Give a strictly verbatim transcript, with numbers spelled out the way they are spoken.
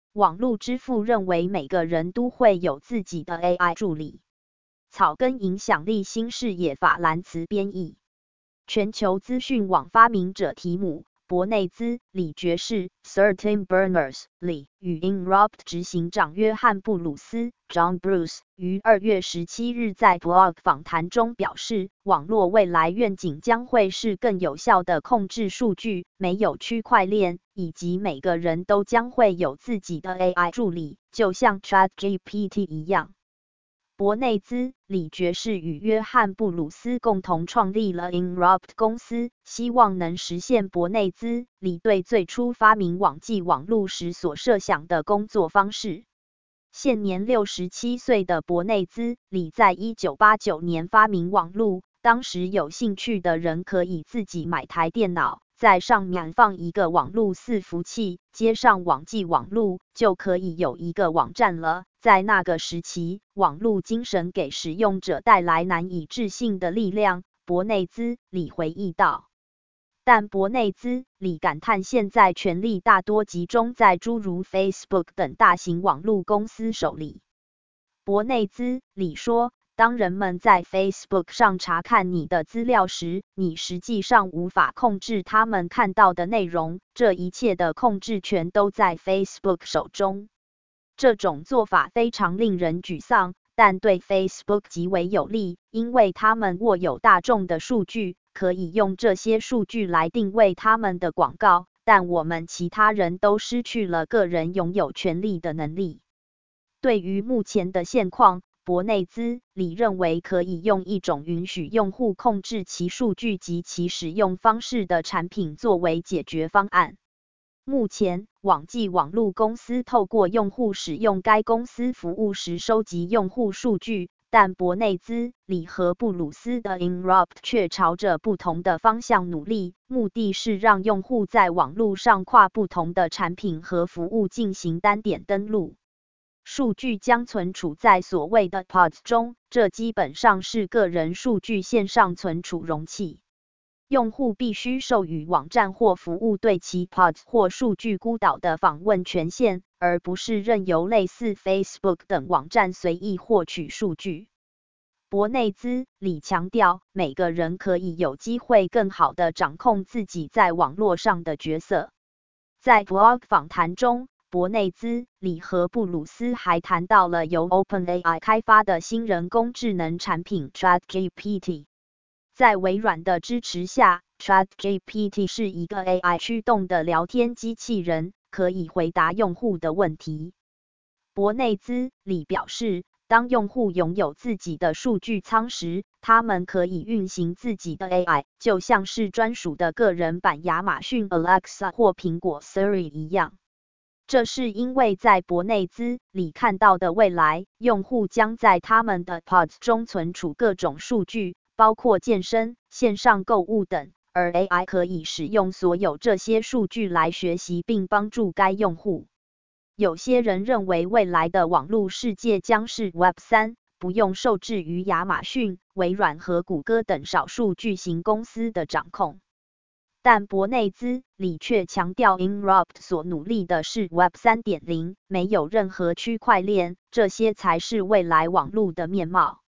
网络之父认为每个人都会有自己的 A I 助理。草根影响力新视野法兰茨编译。全球资讯网发明者提姆·伯内兹、李爵士 Sir Tim Berners-Lee 与 Inrupt 执行长约翰·布鲁斯 John Bruce 于二月十七日在 blog 访谈中表示，网络未来愿景将会是更有效的控制数据，没有区块链，以及每个人都将会有自己的 A I 助理，就像 ChatGPT 一样。伯内兹、李爵士与约翰·布鲁斯共同创立了 Inrupt 公司，希望能实现伯内兹、李对最初发明网际网路时所设想的工作方式。现年六十七岁的伯内兹、李在一九八九年发明网路，当时有兴趣的人可以自己买台电脑，在上面放一个网路伺服器，接上网际网路，就可以有一个网站了。在那个时期，网路精神给使用者带来难以置信的力量，伯内兹、李回忆道。但伯内兹、李感叹现在权力大多集中在诸如 Facebook 等大型网络公司手里。伯内兹、李说，当人们在 Facebook 上查看你的资料时，你实际上无法控制他们看到的内容，这一切的控制权都在 Facebook 手中。这种做法非常令人沮丧，但对 Facebook 极为有利，因为他们握有大众的数据，可以用这些数据来定位他们的广告，但我们其他人都失去了个人拥有权利的能力。对于目前的现况，伯内兹、李认为可以用一种允许用户控制其数据及其使用方式的产品作为解决方案。目前，网际网络公司透过用户使用该公司服务时收集用户数据，但伯内兹、李和布鲁斯的 Inrupt 却朝着不同的方向努力，目的是让用户在网络上跨不同的产品和服务进行单点登录。数据将存储在所谓的 pods 中，这基本上是个人数据线上存储容器。用户必须授予网站或服务对其 pods 或数据孤岛的访问权限，而不是任由类似 Facebook 等网站随意获取数据。伯内兹、李强调，每个人可以有机会更好地掌控自己在网络上的角色。在 blog 访谈中，伯内兹、李和布鲁斯还谈到了由 OpenAI 开发的新人工智能产品 ChatGPT。在微软的支持下 ，ChatGPT 是一个 A I 驱动的聊天机器人，可以回答用户的问题。伯内兹、李表示，当用户拥有自己的数据仓时，他们可以运行自己的 A I， 就像是专属的个人版亚马逊 Alexa 或苹果 Siri 一样。这是因为在伯内兹、李看到的未来，用户将在他们的 pods 中存储各种数据，包括健身、线上购物等，而 A I 可以使用所有这些数据来学习并帮助该用户。有些人认为未来的网络世界将是 Web 三， 不用受制于亚马逊、微软和谷歌等少数巨型公司的掌控。但伯内兹、李却强调 Inrupt 所努力的是 Web 三点零， 没有任何区块链，这些才是未来网络的面貌。